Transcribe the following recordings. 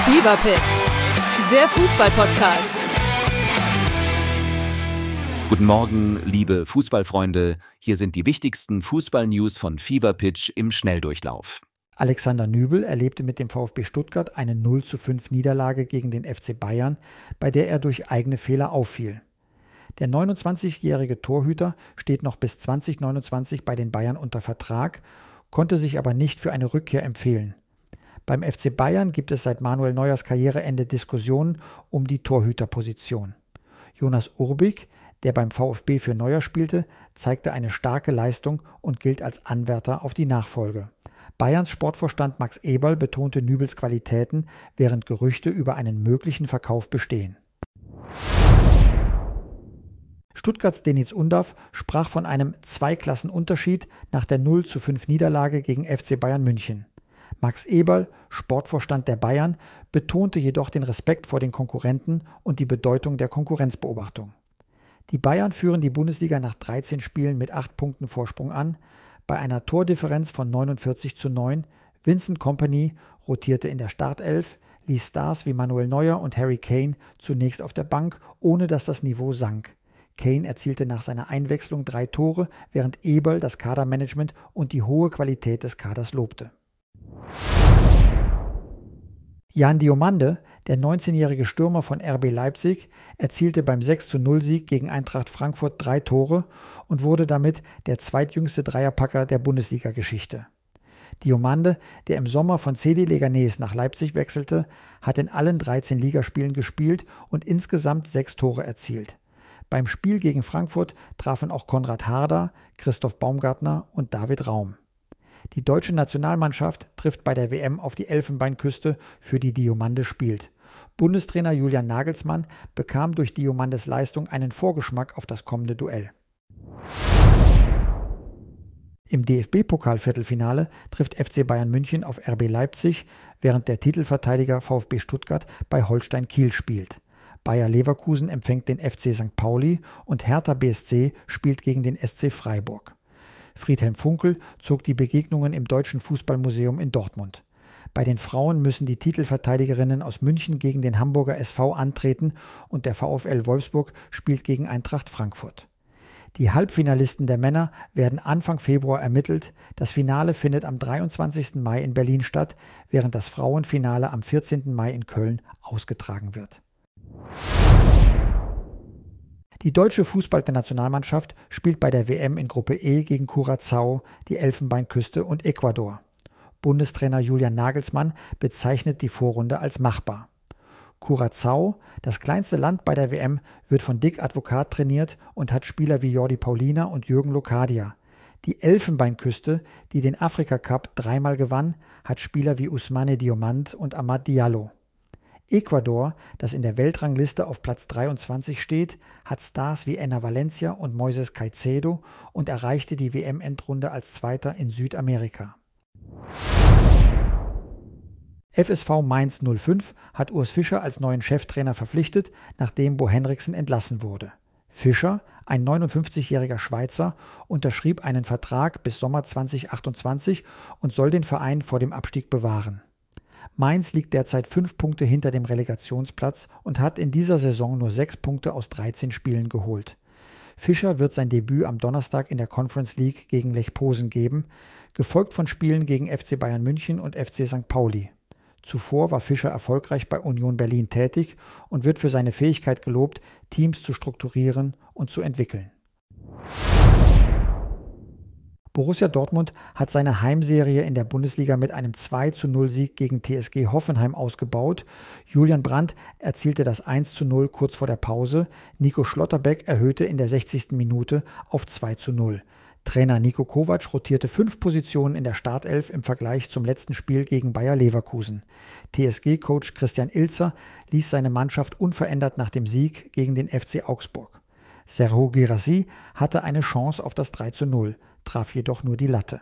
Fever Pitch, der Fußball-Podcast. Guten Morgen, liebe Fußballfreunde. Hier sind die wichtigsten Fußball-News von Fever Pitch im Schnelldurchlauf. Alexander Nübel erlebte mit dem VfB Stuttgart eine 0:5 Niederlage gegen den FC Bayern, bei der er durch eigene Fehler auffiel. Der 29-jährige Torhüter steht noch bis 2029 bei den Bayern unter Vertrag, konnte sich aber nicht für eine Rückkehr empfehlen. Beim FC Bayern gibt es seit Manuel Neuers Karriereende Diskussionen um die Torhüterposition. Jonas Urbik, der beim VfB für Neuer spielte, zeigte eine starke Leistung und gilt als Anwärter auf die Nachfolge. Bayerns Sportvorstand Max Eberl betonte Nübels Qualitäten, während Gerüchte über einen möglichen Verkauf bestehen. Stuttgarts Deniz Undav sprach von einem Zweiklassenunterschied nach der 0:5 Niederlage gegen FC Bayern München. Max Eberl, Sportvorstand der Bayern, betonte jedoch den Respekt vor den Konkurrenten und die Bedeutung der Konkurrenzbeobachtung. Die Bayern führen die Bundesliga nach 13 Spielen mit 8 Punkten Vorsprung an. Bei einer Tordifferenz von 49:9. Vincent Kompany rotierte in der Startelf, ließ Stars wie Manuel Neuer und Harry Kane zunächst auf der Bank, ohne dass das Niveau sank. Kane erzielte nach seiner Einwechslung 3 Tore, während Eberl das Kadermanagement und die hohe Qualität des Kaders lobte. Jan Diomande, der 19-jährige Stürmer von RB Leipzig, erzielte beim 6:0-Sieg gegen Eintracht Frankfurt 3 Tore und wurde damit der zweitjüngste Dreierpacker der Bundesliga-Geschichte. Diomande, der im Sommer von CD Leganés nach Leipzig wechselte, hat in allen 13 Ligaspielen gespielt und insgesamt 6 Tore erzielt. Beim Spiel gegen Frankfurt trafen auch Konrad Harder, Christoph Baumgartner und David Raum. Die deutsche Nationalmannschaft trifft bei der WM auf die Elfenbeinküste, für die Diomande spielt. Bundestrainer Julian Nagelsmann bekam durch Diomandes Leistung einen Vorgeschmack auf das kommende Duell. Im DFB-Pokal-Viertelfinale trifft FC Bayern München auf RB Leipzig, während der Titelverteidiger VfB Stuttgart bei Holstein Kiel spielt. Bayer Leverkusen empfängt den FC St. Pauli und Hertha BSC spielt gegen den SC Freiburg. Friedhelm Funkel zog die Begegnungen im Deutschen Fußballmuseum in Dortmund. Bei den Frauen müssen die Titelverteidigerinnen aus München gegen den Hamburger SV antreten und der VfL Wolfsburg spielt gegen Eintracht Frankfurt. Die Halbfinalisten der Männer werden Anfang Februar ermittelt. Das Finale findet am 23. Mai in Berlin statt, während das Frauenfinale am 14. Mai in Köln ausgetragen wird. Die deutsche Fußballnationalmannschaft spielt bei der WM in Gruppe E gegen Curaçao, die Elfenbeinküste und Ecuador. Bundestrainer Julian Nagelsmann bezeichnet die Vorrunde als machbar. Curaçao, das kleinste Land bei der WM, wird von Dick Advocaat trainiert und hat Spieler wie Jordi Paulina und Jürgen Locadia. Die Elfenbeinküste, die den Afrika-Cup 3-mal gewann, hat Spieler wie Ousmane Diomande und Amad Diallo. Ecuador, das in der Weltrangliste auf Platz 23 steht, hat Stars wie Enner Valencia und Moises Caicedo und erreichte die WM-Endrunde als Zweiter in Südamerika. FSV Mainz 05 hat Urs Fischer als neuen Cheftrainer verpflichtet, nachdem Bo Henriksen entlassen wurde. Fischer, ein 59-jähriger Schweizer, unterschrieb einen Vertrag bis Sommer 2028 und soll den Verein vor dem Abstieg bewahren. Mainz liegt derzeit 5 Punkte hinter dem Relegationsplatz und hat in dieser Saison nur 6 Punkte aus 13 Spielen geholt. Fischer wird sein Debüt am Donnerstag in der Conference League gegen Lech Posen geben, gefolgt von Spielen gegen FC Bayern München und FC St. Pauli. Zuvor war Fischer erfolgreich bei Union Berlin tätig und wird für seine Fähigkeit gelobt, Teams zu strukturieren und zu entwickeln. Borussia Dortmund hat seine Heimserie in der Bundesliga mit einem 2:0-Sieg gegen TSG Hoffenheim ausgebaut. Julian Brandt erzielte das 1:0 kurz vor der Pause. Nico Schlotterbeck erhöhte in der 60. Minute auf 2:0. Trainer Niko Kovac rotierte 5 Positionen in der Startelf im Vergleich zum letzten Spiel gegen Bayer Leverkusen. TSG-Coach Christian Ilzer ließ seine Mannschaft unverändert nach dem Sieg gegen den FC Augsburg. Serhou Guirassy hatte eine Chance auf das 3:0, traf jedoch nur die Latte.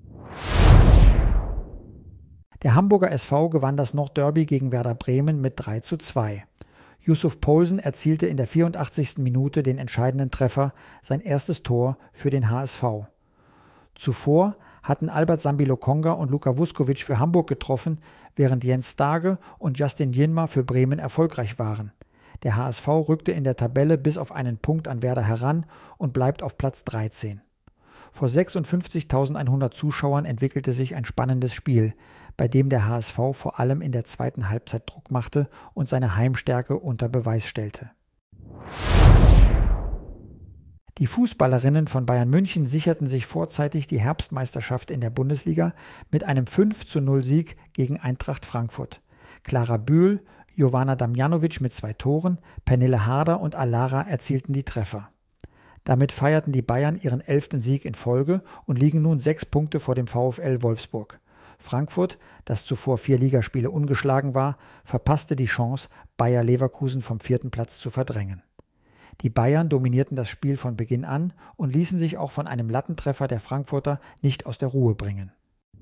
Der Hamburger SV gewann das Nordderby gegen Werder Bremen mit 3:2. Yusuf Poulsen erzielte in der 84. Minute den entscheidenden Treffer, sein erstes Tor für den HSV. Zuvor hatten Albert Sambi Lokonga und Luka Vuskovic für Hamburg getroffen, während Jens Stage und Justin Jinma für Bremen erfolgreich waren. Der HSV rückte in der Tabelle bis auf einen Punkt an Werder heran und bleibt auf Platz 13. Vor 56.100 Zuschauern entwickelte sich ein spannendes Spiel, bei dem der HSV vor allem in der zweiten Halbzeit Druck machte und seine Heimstärke unter Beweis stellte. Die Fußballerinnen von Bayern München sicherten sich vorzeitig die Herbstmeisterschaft in der Bundesliga mit einem 5:0-Sieg gegen Eintracht Frankfurt. Clara Bühl, Jovana Damjanovic mit 2 Toren, Pernille Harder und Alara erzielten die Treffer. Damit feierten die Bayern ihren 11. Sieg in Folge und liegen nun 6 Punkte vor dem VfL Wolfsburg. Frankfurt, das zuvor 4 Ligaspiele ungeschlagen war, verpasste die Chance, Bayer Leverkusen vom 4. Platz zu verdrängen. Die Bayern dominierten das Spiel von Beginn an und ließen sich auch von einem Lattentreffer der Frankfurter nicht aus der Ruhe bringen.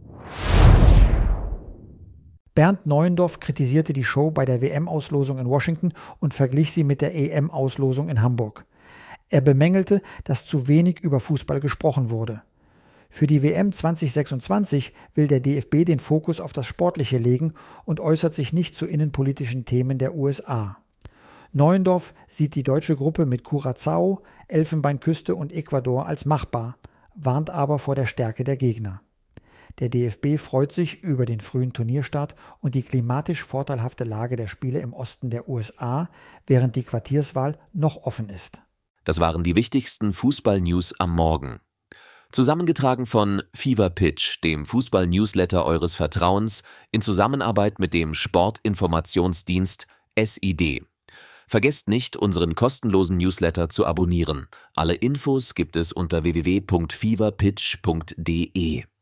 Bernd Neuendorf kritisierte die Show bei der WM-Auslosung in Washington und verglich sie mit der EM-Auslosung in Hamburg. Er bemängelte, dass zu wenig über Fußball gesprochen wurde. Für die WM 2026 will der DFB den Fokus auf das Sportliche legen und äußert sich nicht zu innenpolitischen Themen der USA. Neuendorf sieht die deutsche Gruppe mit Curaçao, Elfenbeinküste und Ecuador als machbar, warnt aber vor der Stärke der Gegner. Der DFB freut sich über den frühen Turnierstart und die klimatisch vorteilhafte Lage der Spiele im Osten der USA, während die Quartierswahl noch offen ist. Das waren die wichtigsten Fußball-News am Morgen. Zusammengetragen von Fever Pitch, dem Fußball-Newsletter eures Vertrauens, in Zusammenarbeit mit dem Sportinformationsdienst SID. Vergesst nicht, unseren kostenlosen Newsletter zu abonnieren. Alle Infos gibt es unter www.feverpitch.de.